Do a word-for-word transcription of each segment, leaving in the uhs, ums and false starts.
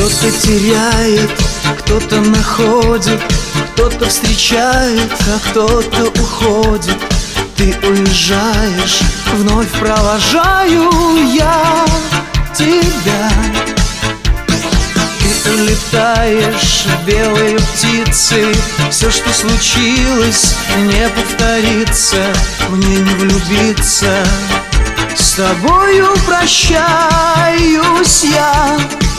Кто-то теряет, кто-то находит, кто-то встречает, а кто-то уходит. Ты уезжаешь, вновь провожаю я тебя. Ты улетаешь, белые птицы. Все, что случилось, не повторится. Мне не влюбиться. С тобою прощаюсь я.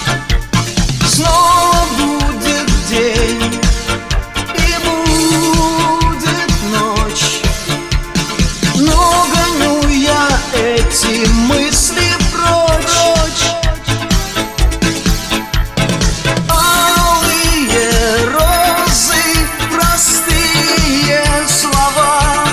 Снова будет день и будет ночь, но гоню я эти мысли прочь. Алые розы, простые слова,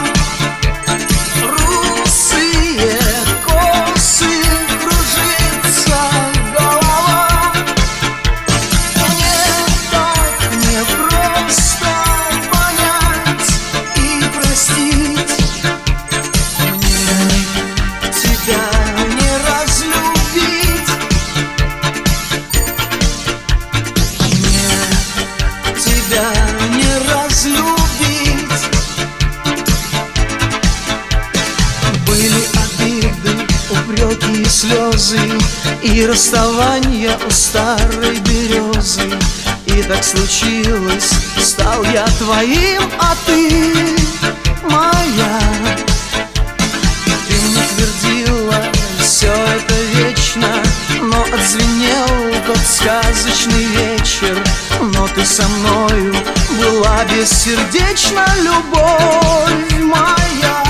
русые косы, кружится голова. Мне так непросто понять и простить. Мне тебя не разлюбить. Мне тебя не разлюбить. Были обиды, упреки и слезы, и расставания у старой березы. И так случилось, стал я твоим, а ты моя. Ты мне твердила, все это вечно, но отзвенел тот сказочный вечер. Но ты со мною была бессердечна, любовь моя.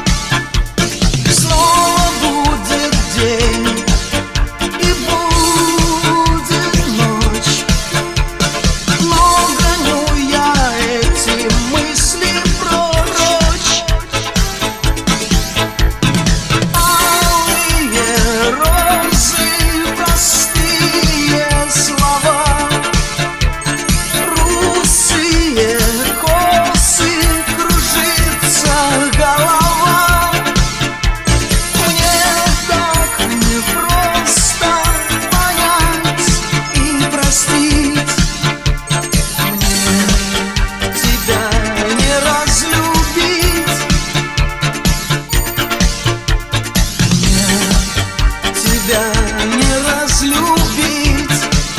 Снова будет день и будет ночь, но гоню я эти мысли прочь. Алые розы, простые слова, русые косы, кружится голова. Мне так непросто понять и простить. Мне тебя не разлюбить. Мне тебя не разлюбить.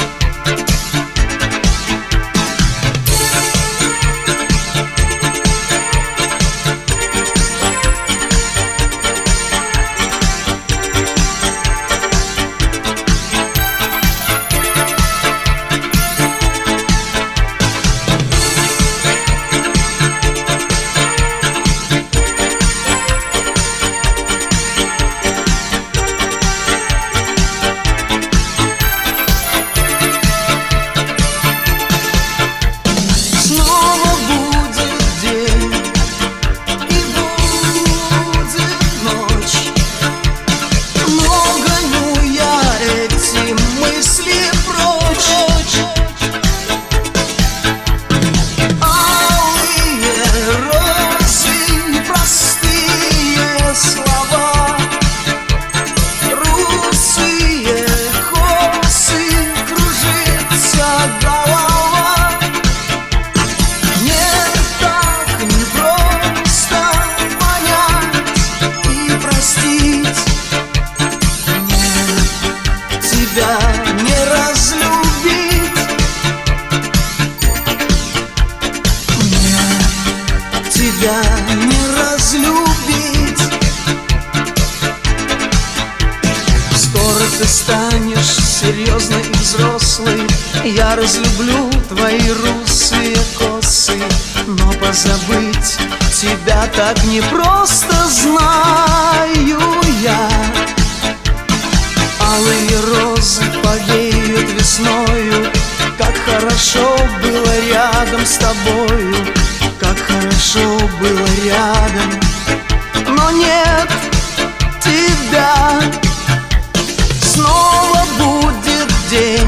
Снова будет день и будет ночь, но гоню я эти мысли прочь. Алые розы, простые слова, русые косы, кружится голова. Мне так непросто понять и простить. Мне тебя не разлюбить. Мне тебя не разлюбить. Скоро ты станешь серьезной и взрослой. Я разлюблю твои русые косы, но позабыть тебя так непросто, знаю я. Алые розы повеют весною. Как хорошо было рядом с тобою, как хорошо было рядом. Но нет тебя. Снова будет день